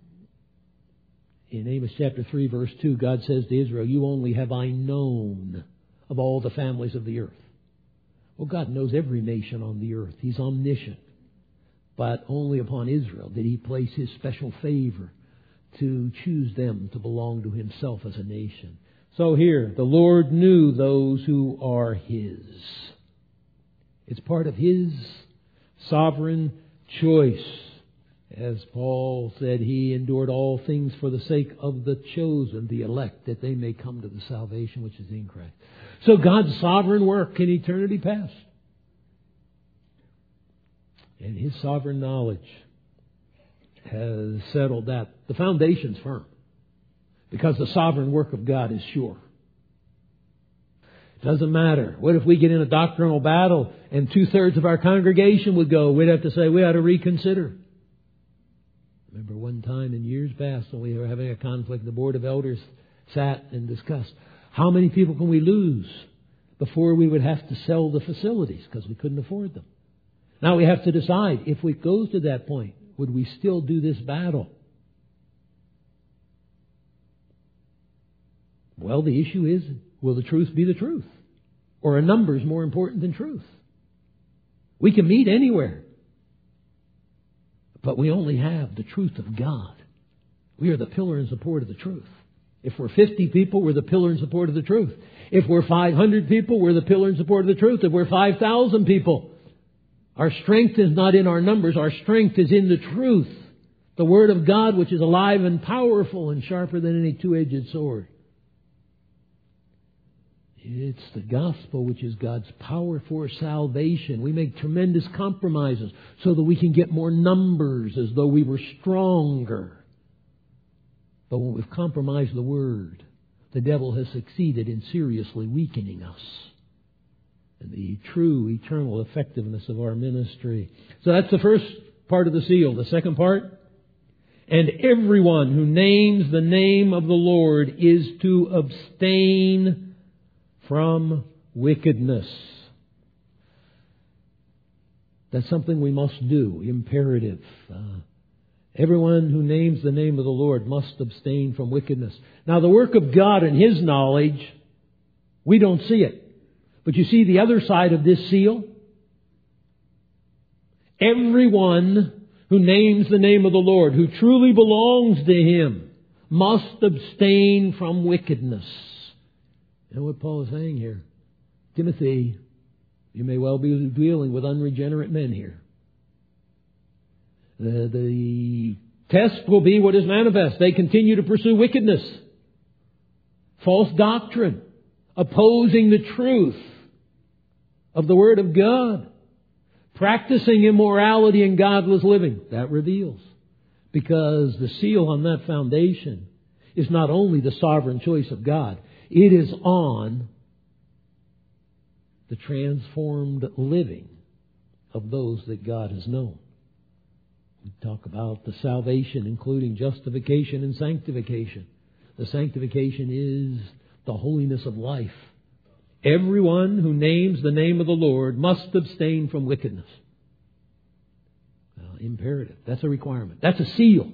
In Amos chapter three, verse two, God says to Israel, you only have I known of all the families of the earth. Well, God knows every nation on the earth. He's omniscient. But only upon Israel did He place His special favor to choose them to belong to Himself as a nation. So here, the Lord knew those who are His. It's part of His sovereign choice. As Paul said, He endured all things for the sake of the chosen, the elect, that they may come to the salvation which is in Christ. So God's sovereign work in eternity past and His sovereign knowledge has settled that. The foundation's firm because the sovereign work of God is sure. Doesn't matter. What if we get in a doctrinal battle and two-thirds of our congregation would go? We'd have to say we ought to reconsider. Remember one time in years past when we were having a conflict, the Board of Elders sat and discussed, how many people can we lose before we would have to sell the facilities because we couldn't afford them? Now we have to decide, if it goes to that point, would we still do this battle? Well, the issue is, will the truth be the truth? Or are numbers more important than truth? We can meet anywhere, but we only have the truth of God. We are the pillar and support of the truth. If we're fifty people, we're the pillar and support of the truth. If we're five hundred people, we're the pillar and support of the truth. If we're five thousand people, our strength is not in our numbers. Our strength is in the truth. The Word of God, which is alive and powerful and sharper than any two-edged sword. It's the gospel, which is God's power for salvation. We make tremendous compromises so that we can get more numbers, as though we were stronger. But when we've compromised the Word, the devil has succeeded in seriously weakening us and the true eternal effectiveness of our ministry. So that's the first part of the seal. The second part, and everyone who names the name of the Lord is to abstain from wickedness. That's something we must do, imperative. Uh, everyone who names the name of the Lord must abstain from wickedness. Now, the work of God and His knowledge, we don't see it. But you see the other side of this seal? Everyone who names the name of the Lord, who truly belongs to Him, must abstain from wickedness. You know what Paul is saying here? Timothy, you may well be dealing with unregenerate men here. The, the test will be what is manifest. They continue to pursue wickedness, false doctrine, opposing the truth of the Word of God, practicing immorality and godless living. That reveals. Because the seal on that foundation is not only the sovereign choice of God, it is on the transformed living of those that God has known. We talk about the salvation, including justification and sanctification. The sanctification is the holiness of life. Everyone who names the name of the Lord must abstain from wickedness. Well, imperative. That's a requirement. That's a seal.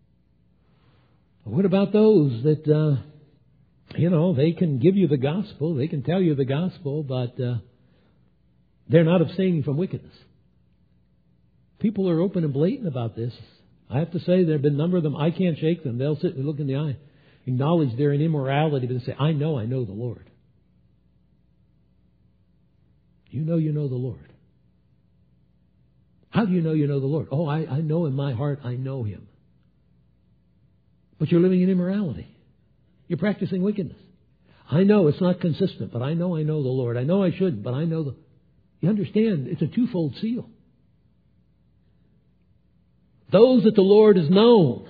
What about those that, uh, you know, they can give you the gospel, they can tell you the gospel, but uh, they're not abstaining from wickedness? People are open and blatant about this. I have to say, there have been a number of them, I can't shake them. They'll sit and look in the eye, acknowledge they're in immorality, but they say, I know I know the Lord. You know you know the Lord. How do you know you know the Lord? Oh, I, I know in my heart I know Him. But you're living in immorality. You're practicing wickedness. I know it's not consistent, but I know I know the Lord. I know I shouldn't, but I know the... You understand, it's a twofold seal. Those that the Lord has known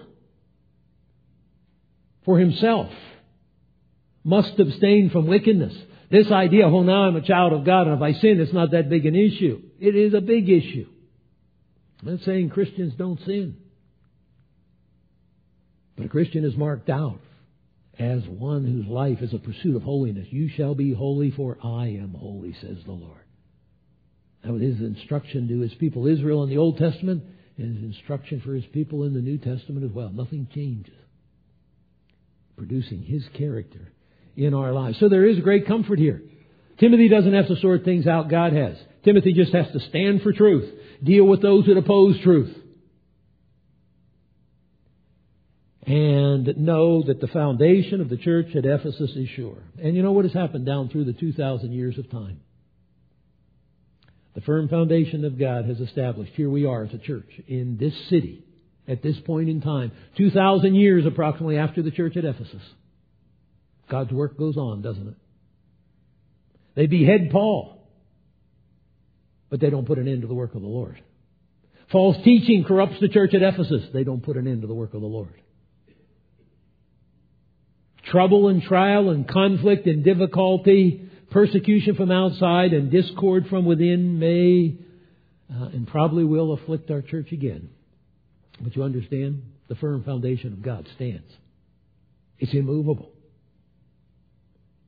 for Himself must abstain from wickedness. This idea, oh, now I'm a child of God, and if I sin, it's not that big an issue. It is a big issue. I'm not saying Christians don't sin. But a Christian is marked out as one whose life is a pursuit of holiness. You shall be holy, for I am holy, says the Lord. That was His instruction to His people Israel in the Old Testament, and His instruction for His people in the New Testament as well. Nothing changes. Producing His character in our lives. So there is great comfort here. Timothy doesn't have to sort things out. God has. Timothy just has to stand for truth. Deal with those that oppose truth. And know that the foundation of the church at Ephesus is sure. And you know what has happened down through the two thousand years of time? The firm foundation of God has established. Here we are as a church in this city at this point in time. two thousand years approximately after the church at Ephesus. God's work goes on, doesn't it? They behead Paul, but they don't put an end to the work of the Lord. False teaching corrupts the church at Ephesus. They don't put an end to the work of the Lord. Trouble and trial and conflict and difficulty, persecution from outside and discord from within may uh, and probably will afflict our church again. But you understand, the firm foundation of God stands. It's immovable.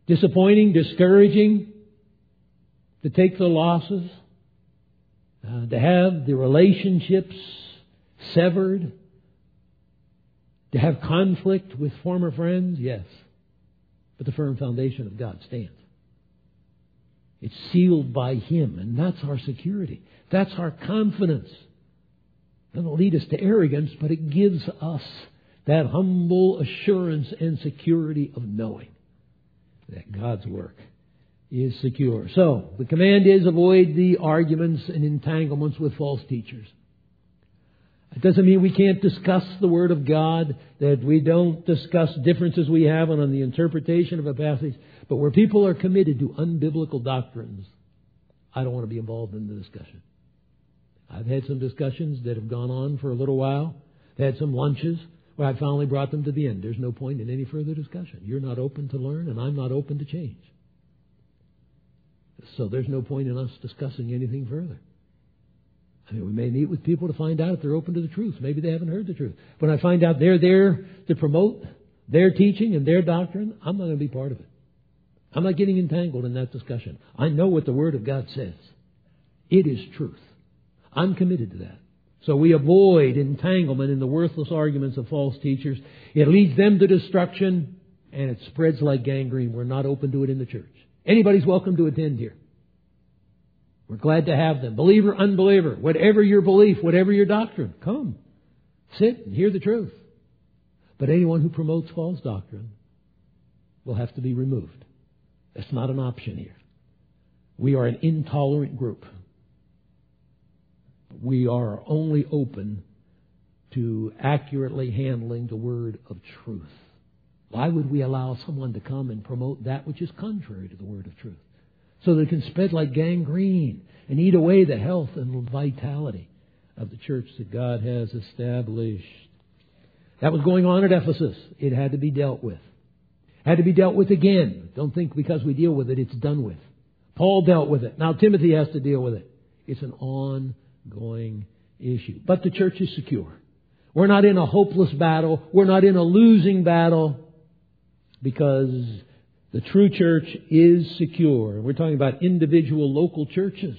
disappointing, discouraging, to take the losses, uh, to have the relationships severed, to have conflict with former friends? Yes. But the firm foundation of God stands. It's sealed by Him, and that's our security. That's our confidence. It doesn't lead us to arrogance, but it gives us that humble assurance and security of knowing that God's work is secure. So, the command is avoid the arguments and entanglements with false teachers. It doesn't mean we can't discuss the Word of God, that we don't discuss differences we have on the interpretation of a passage. But where people are committed to unbiblical doctrines, I don't want to be involved in the discussion. I've had some discussions that have gone on for a little while. I've had some lunches where I finally brought them to the end. There's no point in any further discussion. You're not open to learn, and I'm not open to change. So there's no point in us discussing anything further. I mean, we may meet with people to find out if they're open to the truth. Maybe they haven't heard the truth. When I find out they're there to promote their teaching and their doctrine, I'm not going to be part of it. I'm not getting entangled in that discussion. I know what the Word of God says. It is truth. I'm committed to that. So we avoid entanglement in the worthless arguments of false teachers. It leads them to destruction, and it spreads like gangrene. We're not open to it in the church. Anybody's welcome to attend here. We're glad to have them. Believer, unbeliever, whatever your belief, whatever your doctrine, come. Sit and hear the truth. But anyone who promotes false doctrine will have to be removed. That's not an option here. We are an intolerant group. We are only open to accurately handling the word of truth. Why would we allow someone to come and promote that which is contrary to the word of truth? So that it can spread like gangrene and eat away the health and vitality of the church that God has established. That was going on at Ephesus. It had to be dealt with. Had to be dealt with again. Don't think because we deal with it, it's done with. Paul dealt with it. Now Timothy has to deal with it. It's an ongoing issue. But the church is secure. We're not in a hopeless battle. We're not in a losing battle, because the true church is secure. We're talking about individual local churches.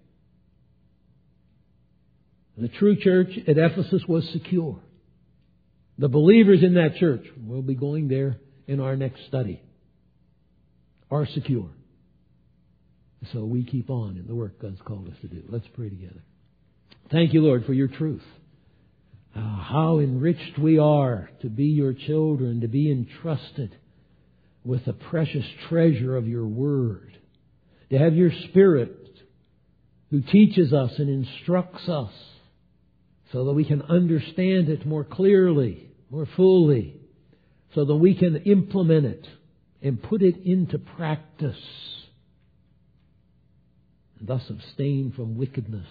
The true church at Ephesus was secure. The believers in that church, we'll be going there in our next study, are secure. So we keep on in the work God's called us to do. Let's pray together. Thank you, Lord, for your truth. Uh, how enriched we are to be your children, to be entrusted with the precious treasure of your word, to have your Spirit who teaches us and instructs us so that we can understand it more clearly, more fully, so that we can implement it and put it into practice, and thus abstain from wickedness,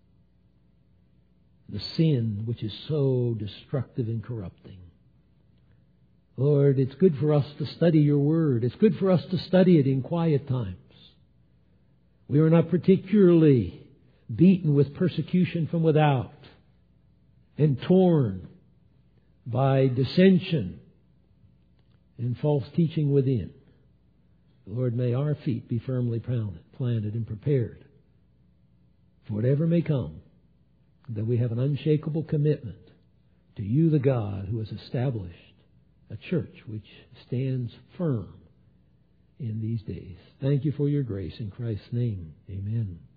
the sin which is so destructive and corrupting. Lord, it's good for us to study your word. It's good for us to study it in quiet times. We are not particularly beaten with persecution from without and torn by dissension and false teaching within. Lord, may our feet be firmly planted and prepared for whatever may come, that we have an unshakable commitment to you, the God who has established a church which stands firm in these days. Thank you for your grace. In Christ's name, amen.